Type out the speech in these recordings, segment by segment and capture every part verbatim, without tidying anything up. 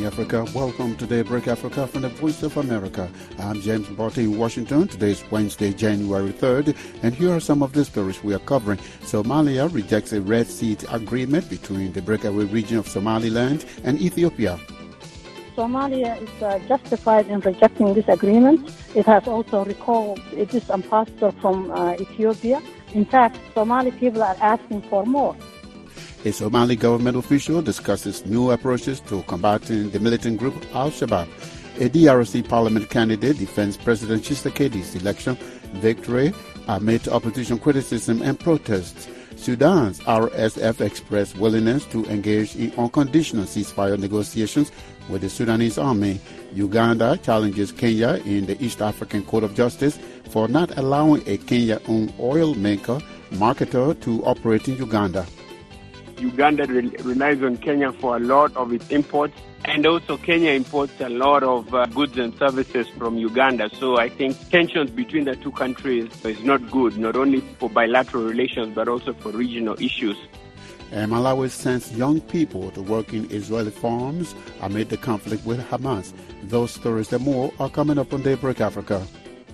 Africa. Welcome to Daybreak Africa from the Voice of America. I'm James Botte in Washington. Today is Wednesday, January third, and here are some of the stories we are covering. Somalia rejects a Red Sea agreement between the breakaway region of Somaliland and Ethiopia. Somalia is uh, justified in rejecting this agreement. It has also recalled its ambassador from uh, Ethiopia. In fact, Somali people are asking for more. A Somali government official discusses new approaches to combating the militant group Al-Shabaab. A D R C parliament candidate defends President Tshisekedi's election victory amid opposition criticism and protests. Sudan's R S F expressed willingness to engage in unconditional ceasefire negotiations with the Sudanese army. Uganda challenges Kenya in the East African Court of Justice for not allowing a Kenya-owned oil maker marketer to operate in Uganda. Uganda re- relies on Kenya for a lot of its imports, and also Kenya imports a lot of uh, goods and services from Uganda. So I think tensions between the two countries is not good, not only for bilateral relations, but also for regional issues. And Malawi sends young people to work in Israeli farms amid the conflict with Hamas. Those stories and more are coming up on Daybreak Africa.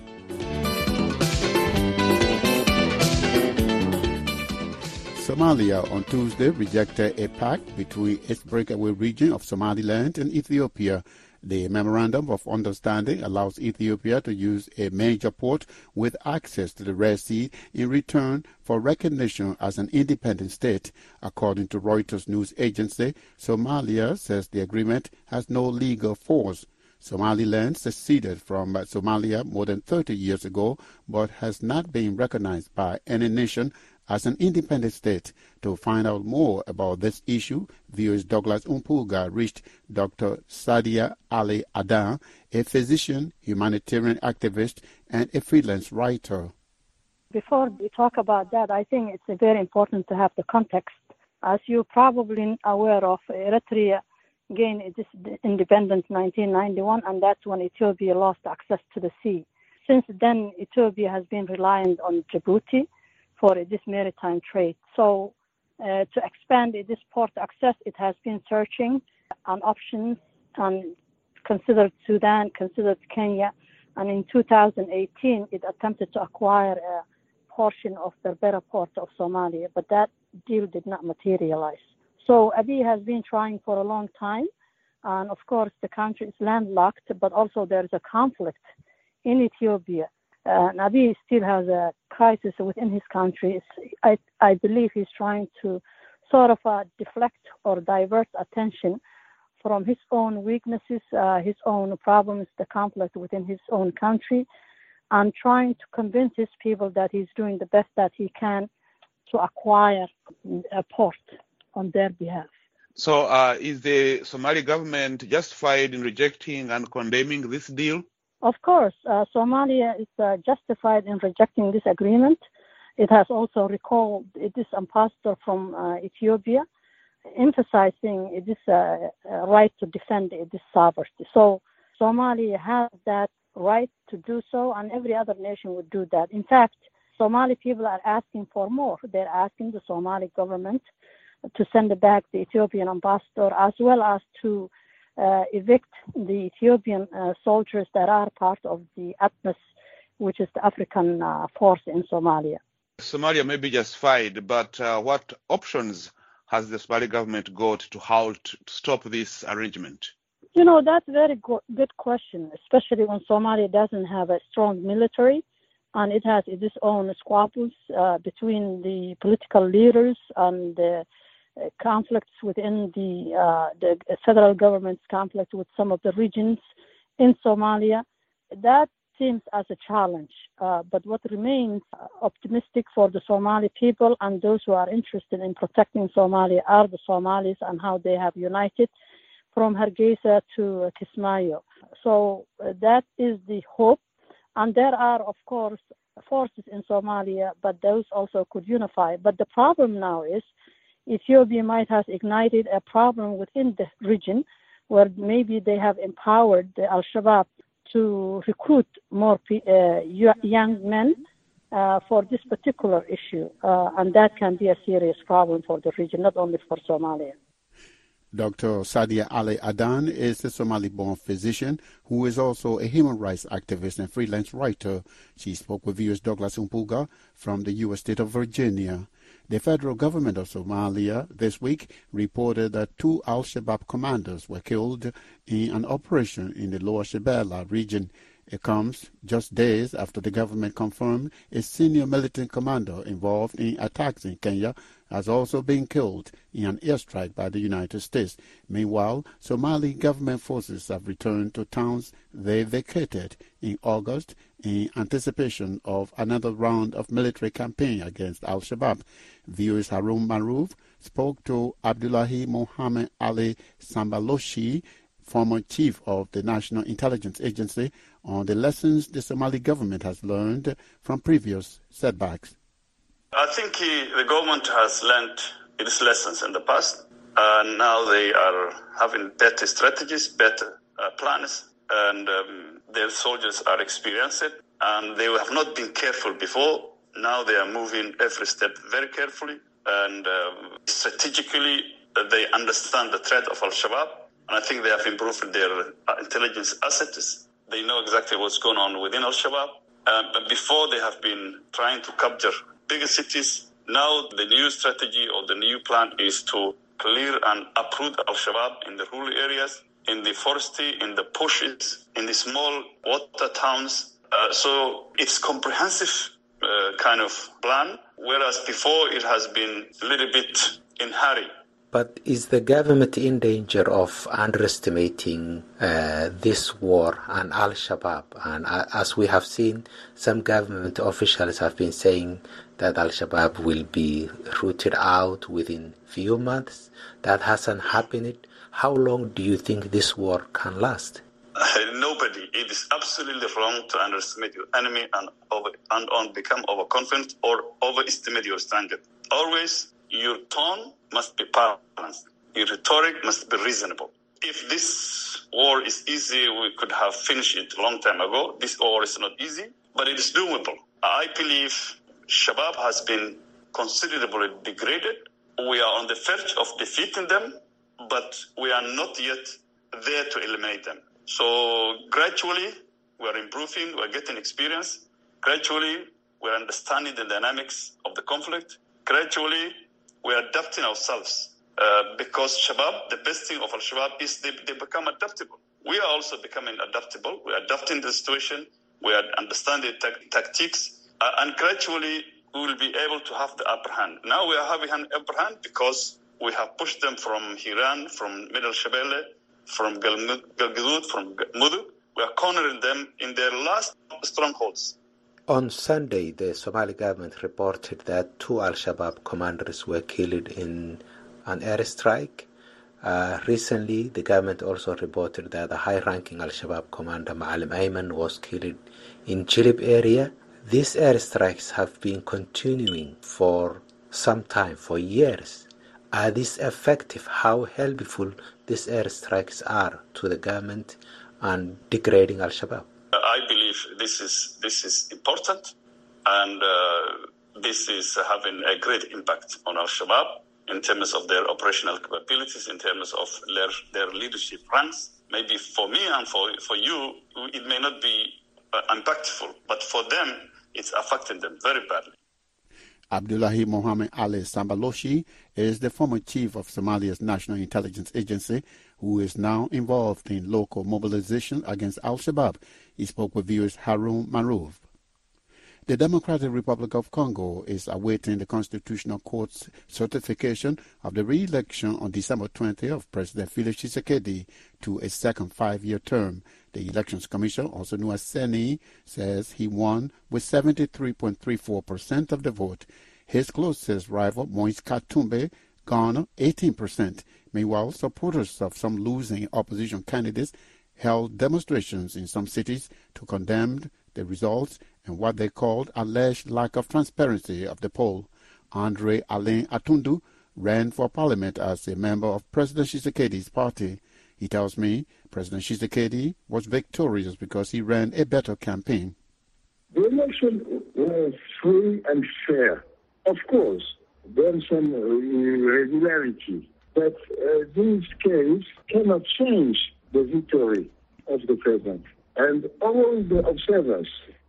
Somalia on Tuesday rejected a pact between its breakaway region of Somaliland and Ethiopia. The Memorandum of Understanding allows Ethiopia to use a major port with access to the Red Sea in return for recognition as an independent state. According to Reuters news agency, Somalia says the agreement has no legal force. Somaliland seceded from Somalia more than thirty years ago, but has not been recognized by any nation as an independent state. To find out more about this issue, V O's Douglas Umpuga reached Doctor Sadia Ali Adan, a physician, humanitarian activist, and a freelance writer. Before we talk about that, I think it's very important to have the context. As you're probably aware of, Eritrea gained its independence in nineteen ninety-one, and that's when Ethiopia lost access to the sea. Since then, Ethiopia has been reliant on Djibouti for this maritime trade. So uh, to expand this port access, it has been searching on options and considered Sudan, considered Kenya, and in two thousand eighteen, it attempted to acquire a portion of the Berbera port of Somalia, but that deal did not materialize. So Abiy has been trying for a long time, and of course the country is landlocked, but also there is a conflict in Ethiopia. Uh, Abiy still has a crisis within his country. I, I believe he's trying to sort of uh, deflect or divert attention from his own weaknesses, uh, his own problems, the conflict within his own country, and trying to convince his people that he's doing the best that he can to acquire a port on their behalf. So uh, is the Somali government justified in rejecting and condemning this deal? Of course, uh, Somalia is uh, justified in rejecting this agreement. It has also recalled its ambassador from uh, Ethiopia, emphasizing its uh, right to defend its sovereignty. So Somalia has that right to do so, and every other nation would do that. In fact, Somali people are asking for more. They're asking the Somali government to send back the Ethiopian ambassador, as well as to uh, evict the Ethiopian uh, soldiers that are part of the ATMIS, which is the African uh, force in Somalia. Somalia may be justified, but uh, what options has the Somali government got to halt, to stop this arrangement? You know, that's a very go- good question, especially when Somalia doesn't have a strong military, and it has its own squabbles uh, between the political leaders and the uh, conflicts within the, uh, the federal government's conflict with some of the regions in Somalia. That seems as a challenge, uh, but what remains optimistic for the Somali people and those who are interested in protecting Somalia are the Somalis and how they have united from Hargeisa to Kismayo. So uh, that is the hope. And there are, of course, forces in Somalia, but those also could unify. But the problem now is Ethiopia might have ignited a problem within the region where maybe they have empowered the Al-Shabaab to recruit more uh, young men uh, for this particular issue. Uh, and that can be a serious problem for the region, not only for Somalia. Doctor Sadia Ali Adan is a Somali-born physician who is also a human rights activist and freelance writer. She spoke with viewers Douglas Umpuga from the U S state of Virginia. The federal government of Somalia this week reported that two Al-Shabaab commanders were killed in an operation in the Lower Shabelle region. It comes just days after the government confirmed a senior militant commander involved in attacks in Kenya has also been killed in an airstrike by the United States. Meanwhile, Somali government forces have returned to towns they vacated in August in anticipation of another round of military campaign against Al-Shabaab. V O's Harun Maruf spoke to Abdullahi Mohammed Ali Sambaloshi, former chief of the National Intelligence Agency, on the lessons the Somali government has learned from previous setbacks. I think he, the government has learned its lessons in the past, and now they are having better strategies, better uh, plans, and um, their soldiers are experienced, and they have not been careful before. Now they are moving every step very carefully, and um, strategically uh, they understand the threat of Al-Shabaab, and I think they have improved their uh, intelligence assets. They know exactly what's going on within Al-Shabaab. Uh, but before they have been trying to capture bigger cities. Now the new strategy or the new plan is to clear and uproot Al-Shabaab in the rural areas, in the forestry, in the bushes, in the small water towns. Uh, so it's comprehensive uh, kind of plan, whereas before it has been a little bit in hurry. But is the government in danger of underestimating uh, this war and Al-Shabaab? And uh, as we have seen, some government officials have been saying that Al-Shabaab will be rooted out within few months. That hasn't happened. How long do you think this war can last? Uh, nobody. It is absolutely wrong to underestimate your enemy and, over, and on become overconfident or overestimate your standard. Always your tone must be balanced. Your rhetoric must be reasonable. If this war is easy, we could have finished it a long time ago. This war is not easy, but it is doable. I believe Shabaab has been considerably degraded. We are on the verge of defeating them, but we are not yet there to eliminate them. So gradually, we are improving, we are getting experience. Gradually, we are understanding the dynamics of the conflict. Gradually, we are adapting ourselves uh, because Shabaab, the best thing of Al-Shabaab is they, they become adaptable. We are also becoming adaptable. We are adapting the situation. We are understanding ta- tactics. Uh, and gradually, we will be able to have the upper hand. Now we are having an upper hand because we have pushed them from Hiran, from Middle Shabelle, from Galgaduud, from Mudug. We are cornering them in their last strongholds. On Sunday, the Somali government reported that two Al-Shabaab commanders were killed in an airstrike. Uh, recently, the government also reported that the high-ranking Al-Shabaab commander Ma'alim Ayman was killed in Jilib area. These airstrikes have been continuing for some time, for years. Are these effective? How helpful these airstrikes are to the government and degrading Al-Shabaab? I believe this is this is important, and uh, this is having a great impact on Al-Shabaab in terms of their operational capabilities, in terms of their, their leadership ranks. Maybe for me and for, for you, it may not be uh, impactful, but for them, it's affecting them very badly. Abdullahi Mohammed Ali Sambaloshi is the former chief of Somalia's National Intelligence Agency, who is now involved in local mobilization against Al-Shabaab. He spoke with viewers Harun Maruf. The Democratic Republic of Congo is awaiting the Constitutional Court's certification of the re-election on December twentieth of President Felix Tshisekedi to a second five-year term. The Elections Commission, also known as Seni, says he won with seventy-three point three four percent of the vote. His closest rival, Moise Katumbi, garnered eighteen percent. Meanwhile, supporters of some losing opposition candidates held demonstrations in some cities to condemn the results and what they called alleged lack of transparency of the poll. Andre Alain Atundu ran for parliament as a member of President Tshisekedi's party. He tells me President Tshisekedi was victorious because he ran a better campaign. The election was free and fair. Of course, there was some irregularity that uh, this case cannot change the victory of the president. And all the observers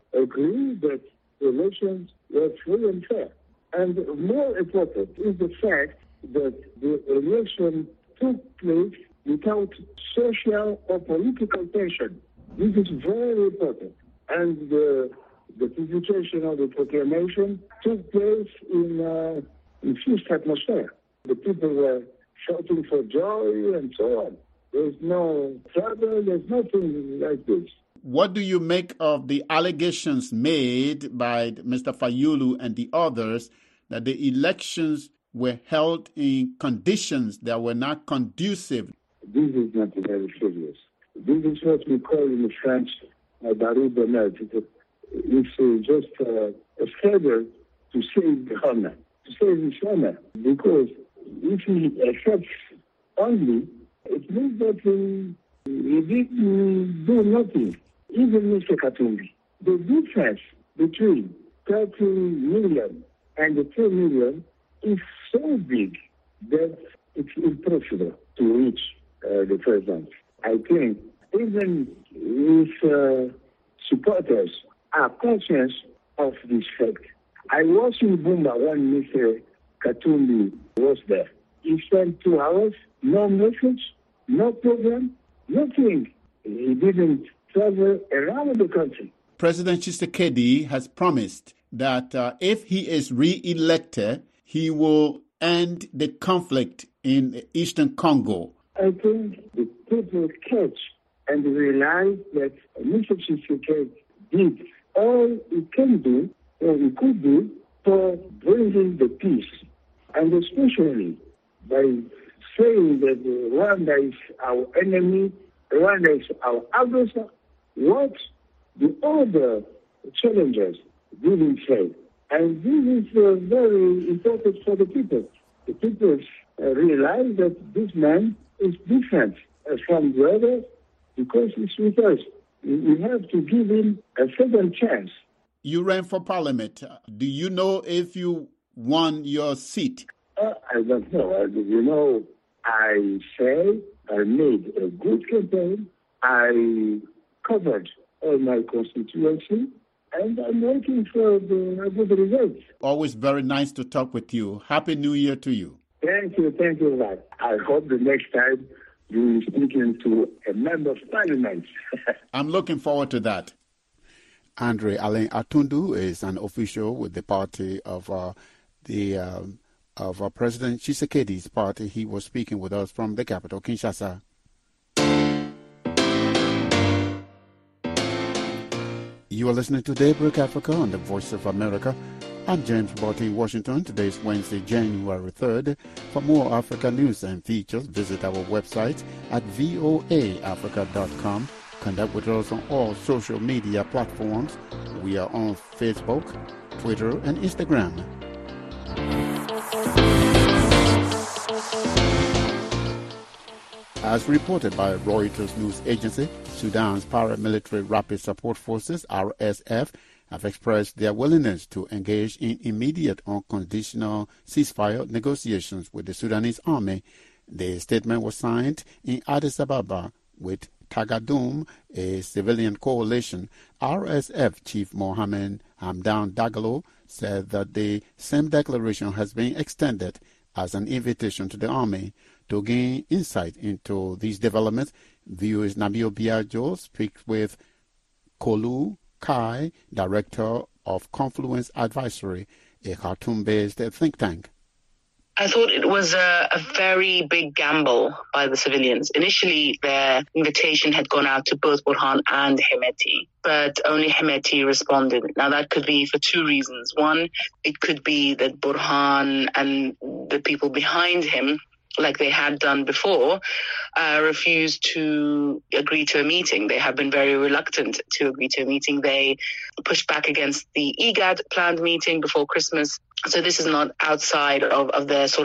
agree that the elections were free and fair. And more important is the fact that the election took place without social or political tension. This is very important. And the, the publication of the proclamation took place in uh, in peaceful atmosphere. The people were shouting for joy and so on. There's no trouble, there's nothing like this. What do you make of the allegations made by Mister Fayulu and the others that the elections were held in conditions that were not conducive? This is not very serious. This is what we call in French uh, barreau d'honneur. It's uh, just uh, a feather to save the honor, to save his honor. Because if he accepts only, it means that he, he didn't do nothing. Even Mister Katumbi. The difference between thirty million and the two million is so big that it's impossible to reach uh, the president. I think even if uh, supporters are conscious of this fact. I was in Bumba when Mister Katumbi was there. He spent two hours, no message, no program, nothing. He didn't travel around the country. President Tshisekedi has promised that uh, if he is re-elected, he will end the conflict in Eastern Congo. I think the people catch and realize that Mister Tshisekedi did all he can do, or he could do, for bringing the peace. And especially by saying that Rwanda is our enemy, Rwanda is our aggressor, what the other challengers didn't say. And this is uh, very important for the people. The people uh, realize that this man is different uh, from the others because he's with us. We have to give him a second chance. You ran for parliament. Do you know if you won your seat? Uh, I don't know. Uh, you know, I say I made a good campaign. I covered all my constituency, and I'm waiting for the good results. Always very nice to talk with you. Happy New Year to you. Thank you, thank you, Rod. I hope the next time you will be speaking to a member of parliament. I'm looking forward to that. Andre Alain Atundu is an official with the party of uh, the uh, of uh, President Tshisekedi's party. He was speaking with us from the capital, Kinshasa. You are listening to Daybreak Africa on the Voice of America. I'm James Botti in Washington. Today is Wednesday, January third. For more Africa news and features, visit our website at voa africa dot com. Connect with us on all social media platforms. We are on Facebook, Twitter, and Instagram. As reported by Reuters news agency, Sudan's paramilitary rapid support forces, R S F, have expressed their willingness to engage in immediate unconditional ceasefire negotiations with the Sudanese army. The statement was signed in Addis Ababa with Tagadoum, a civilian coalition. R S F Chief Mohammed Hamdan Dagalo said that the same declaration has been extended as an invitation to the army. To gain insight into these developments, V O A's Nabil Biagio speaks with Kolu Kai, director of Confluence Advisory, a Khartoum-based think tank. I thought it was a, a very big gamble by the civilians. Initially, their invitation had gone out to both Burhan and Hemeti, but only Hemeti responded. Now, that could be for two reasons. One, it could be that Burhan and the people behind him, like they had done before, uh, refused to agree to a meeting. They have been very reluctant to agree to a meeting. They pushed back against the IGAD planned meeting before Christmas. So this is not outside of, of their sort of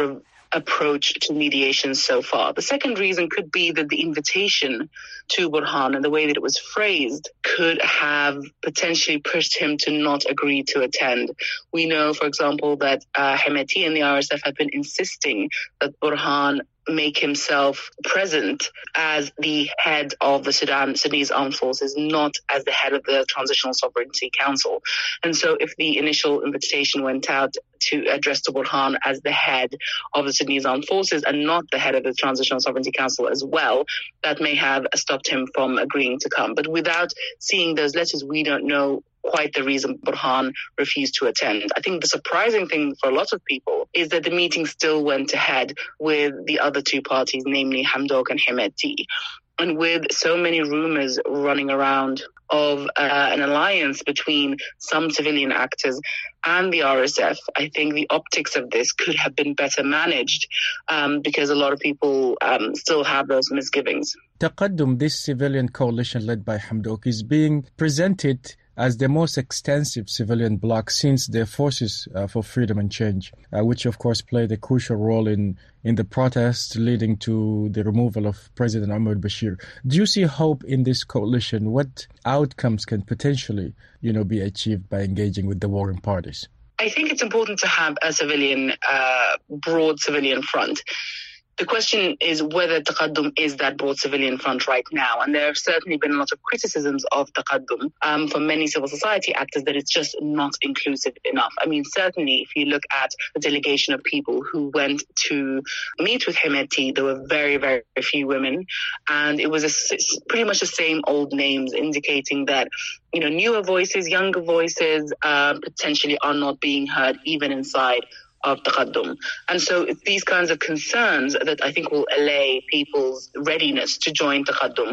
approach to mediation so far. The second reason could be that the invitation to Burhan and the way that it was phrased could have potentially pushed him to not agree to attend. We know, for example, that uh, Hemeti and the R S F have been insisting that Burhan make himself present as the head of the Sudan, Sudanese Armed Forces, not as the head of the Transitional Sovereignty Council. And so if the initial invitation went out to address to Burhan as the head of the Sudanese Armed Forces and not the head of the Transitional Sovereignty Council as well, that may have stopped him from agreeing to come. But without seeing those letters, we don't know quite the reason Burhan refused to attend. I think the surprising thing for a lot of people is that the meeting still went ahead with the other two parties, namely Hamdok and Hemeti. And with so many rumors running around of uh, an alliance between some civilian actors and the R S F, I think the optics of this could have been better managed um, because a lot of people um, still have those misgivings. Taqaddum, this civilian coalition led by Hamdok, is being presented as the most extensive civilian bloc since the Forces uh, for Freedom and Change, uh, which of course played a crucial role in, in the protests leading to the removal of President Omar al-Bashir. Do you see hope in this coalition? What outcomes can potentially, you know, be achieved by engaging with the warring parties? I think it's important to have a civilian, uh, broad civilian front. The question is whether Taqaddum is that broad civilian front right now. And there have certainly been a lot of criticisms of Taqaddum um, from many civil society actors that it's just not inclusive enough. I mean, certainly if you look at the delegation of people who went to meet with Hemeti, there were very, very few women. And it was a, pretty much the same old names indicating that, you know, newer voices, younger voices uh, potentially are not being heard even inside of Taqaddum. And so it's these kinds of concerns that I think will allay people's readiness to join Taqaddum.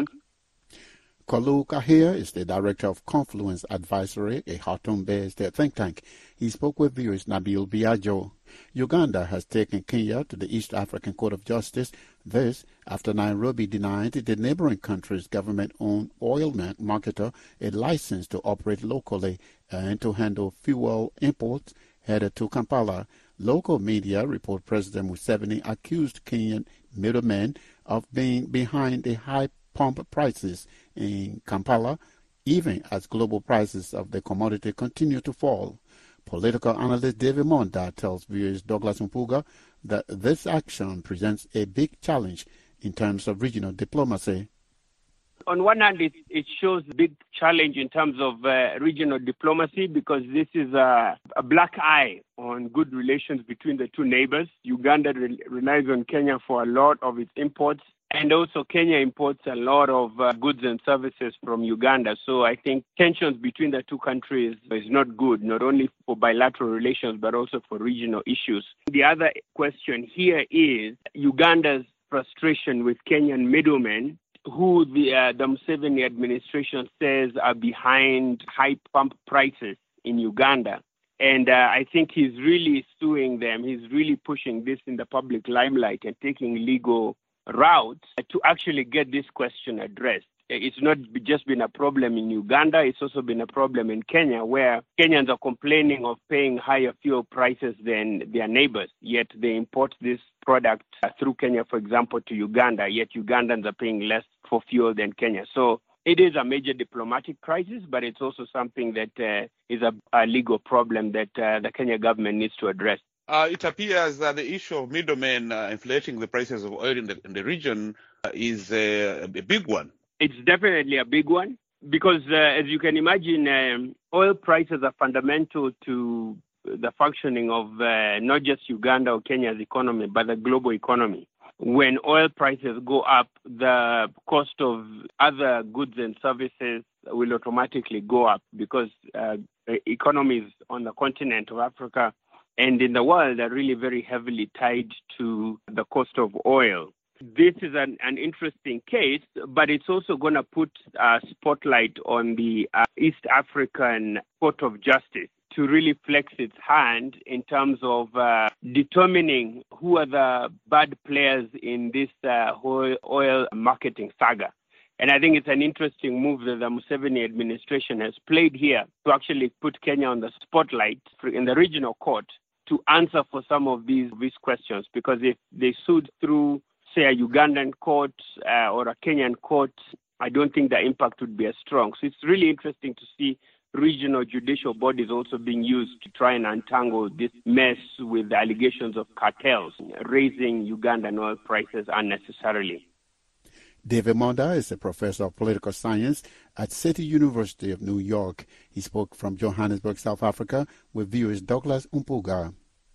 Kalu Kahir is the director of Confluence Advisory, a Khartoum-based think tank. He spoke with viewers Nabil Biagio. Uganda has taken Kenya to the East African Court of Justice, this after Nairobi denied the neighboring country's government-owned oil marketer a license to operate locally and to handle fuel imports headed to Kampala. Local media report President Museveni accused Kenyan middlemen of being behind the high pump prices in Kampala, even as global prices of the commodity continue to fall. Political analyst David Monda tells viewers Douglas Mpuga that this action presents a big challenge in terms of regional diplomacy. On one hand, it, it shows a big challenge in terms of uh, regional diplomacy because this is a, a black eye on good relations between the two neighbors. Uganda re- relies on Kenya for a lot of its imports, and also Kenya imports a lot of uh, goods and services from Uganda. So I think tensions between the two countries is not good, not only for bilateral relations, but also for regional issues. The other question here is Uganda's frustration with Kenyan middlemen who the, uh, the Museveni administration says are behind high pump prices in Uganda. And uh, I think he's really suing them. He's really pushing this in the public limelight and taking legal routes to actually get this question addressed. It's not just been a problem in Uganda, it's also been a problem in Kenya, where Kenyans are complaining of paying higher fuel prices than their neighbors, yet they import this product uh, through Kenya, for example, to Uganda, yet Ugandans are paying less for fuel than Kenya. So it is a major diplomatic crisis, but it's also something that uh, is a, a legal problem that uh, the Kenya government needs to address. Uh, it appears that the issue of middlemen uh, inflating the prices of oil in the, in the region uh, is uh, a big one. It's definitely a big one because, uh, as you can imagine, um, oil prices are fundamental to the functioning of uh, not just Uganda or Kenya's economy, but the global economy. When oil prices go up, the cost of other goods and services will automatically go up because uh, economies on the continent of Africa and in the world are really very heavily tied to the cost of oil. This is an, an interesting case, but it's also going to put a spotlight on the uh, East African Court of Justice to really flex its hand in terms of uh, determining who are the bad players in this uh, whole oil marketing saga. And I think it's an interesting move that the Museveni administration has played here to actually put Kenya on the spotlight in the regional court to answer for some of these, these questions, because if they sued through, say, a Ugandan court uh, or a Kenyan court, I don't think the impact would be as strong. So it's really interesting to see regional judicial bodies also being used to try and untangle this mess with the allegations of cartels raising Ugandan oil prices unnecessarily. David Monda is a professor of political science at City University of New York. He spoke from Johannesburg, South Africa, with viewers Douglas Umpuga.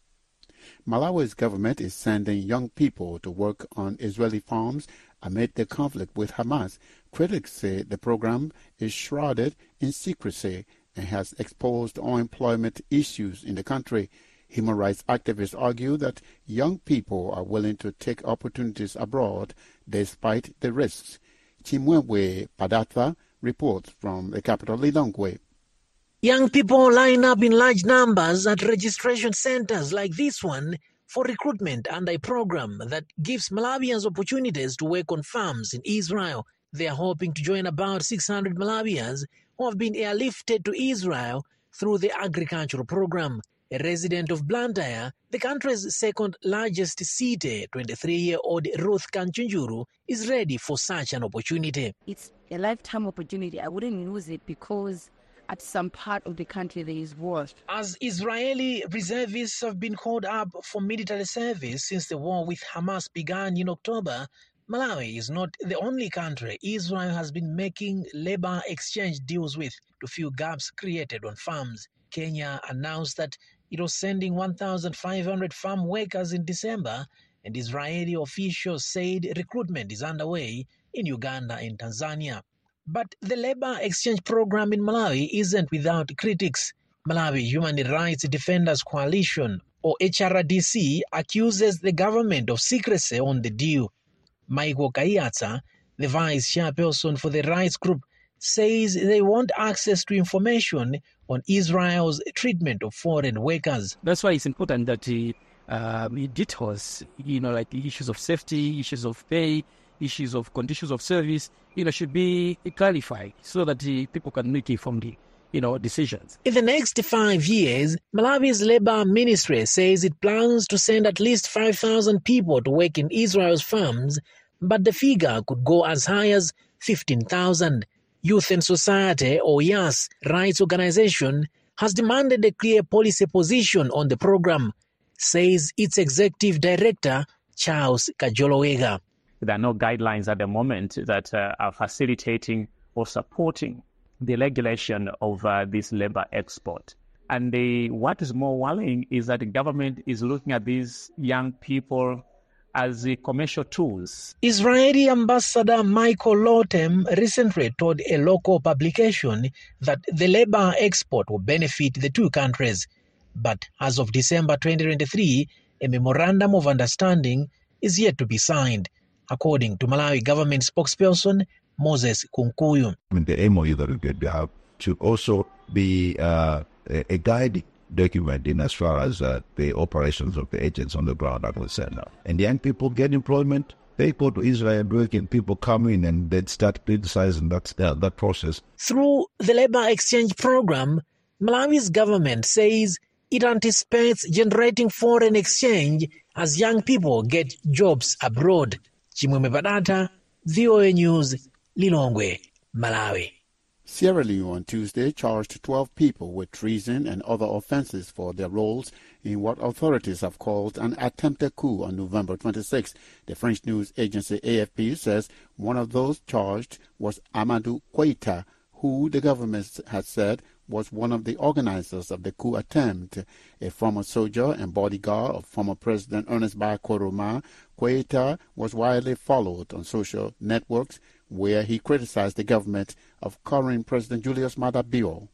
Malawi's government is sending young people to work on Israeli farms amid the conflict with Hamas. Critics say the program is shrouded in secrecy and has exposed unemployment issues in the country. Human rights activists argue that young people are willing to take opportunities abroad despite the risks. Chimwemwe Padatha reports from the capital Lilongwe. Young people line up in large numbers at registration centers like this one for recruitment under a program that gives Malawians opportunities to work on farms in Israel. They are hoping to join about six hundred Malawians who have been airlifted to Israel through the agricultural program. A resident of Blantyre, the country's second largest city, twenty-three-year-old Ruth Kanchunjuru is ready for such an opportunity. It's a lifetime opportunity. I wouldn't lose it because at some part of the country there is war. As Israeli reservists have been called up for military service since the war with Hamas began in October, Malawi is not the only country Israel has been making labor exchange deals with to fill gaps created on farms. Kenya announced that it was sending one thousand five hundred farm workers in December, and Israeli officials said recruitment is underway in Uganda and Tanzania. But the labor exchange program in Malawi isn't without critics. Malawi Human Rights Defenders Coalition, or H R D C, accuses the government of secrecy on the deal. Michael Kayatsa, the vice chairperson for the rights group, says they want access to information on Israel's treatment of foreign workers. That's why it's important that uh, it details, you know, like issues of safety, issues of pay, issues of conditions of service, you know, should be clarified so that the people can make informed, you know, decisions. In the next five years, Malawi's labor ministry says it plans to send at least five thousand people to work in Israel's farms, but the figure could go as high as fifteen thousand. Youth and Society, or Y A S, rights organization, has demanded a clear policy position on the program, says its executive director, Charles Kajolowega. There are no guidelines at the moment that uh, are facilitating or supporting the regulation of uh, this labor export. And the, what is more worrying is that the government is looking at these young people as the commercial tools. Israeli ambassador Michael Lotem recently told a local publication that the labor export will benefit the two countries. But as of December twenty twenty-three, a memorandum of understanding is yet to be signed, according to Malawi government spokesperson Moses Kunkuyu. I mean, the M O U that we have should also be uh, a, a guiding document in as far as uh, the operations of the agents on the ground are concerned now. And young people get employment, they go to Israel and work, and people come in and then start criticizing that, uh, that process. Through the labor exchange program, Malawi's government says it anticipates generating foreign exchange as young people get jobs abroad. Chimwemwe Padatha, V O A News, Lilongwe, Malawi. Sierra Leone on Tuesday charged twelve people with treason and other offenses for their roles in what authorities have called an attempted coup on November twenty-sixth. The French news agency A F P says one of those charged was Amadou Keita, who the government has said was one of the organizers of the coup attempt. A former soldier and bodyguard of former President Ernest Bai Koroma, Keita was widely followed on social networks where he criticized the government of current President Julius Maada Bio.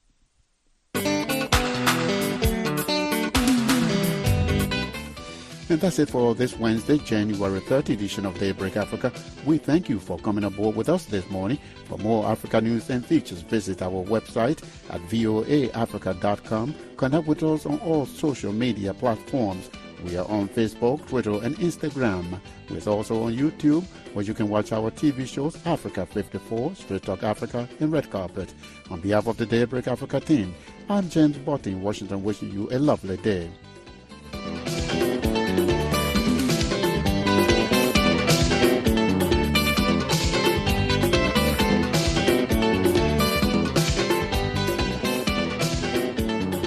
And that's it for this Wednesday, January thirtieth edition of Daybreak Africa. We thank you for coming aboard with us this morning. For more Africa news and features, visit our website at voa africa dot com. Connect with us on all social media platforms. We are on Facebook, Twitter, and Instagram. We're also on YouTube, where you can watch our T V shows Africa fifty-four, Straight Talk Africa, and Red Carpet. On behalf of the Daybreak Africa team, I'm James Botti in Washington, wishing you a lovely day.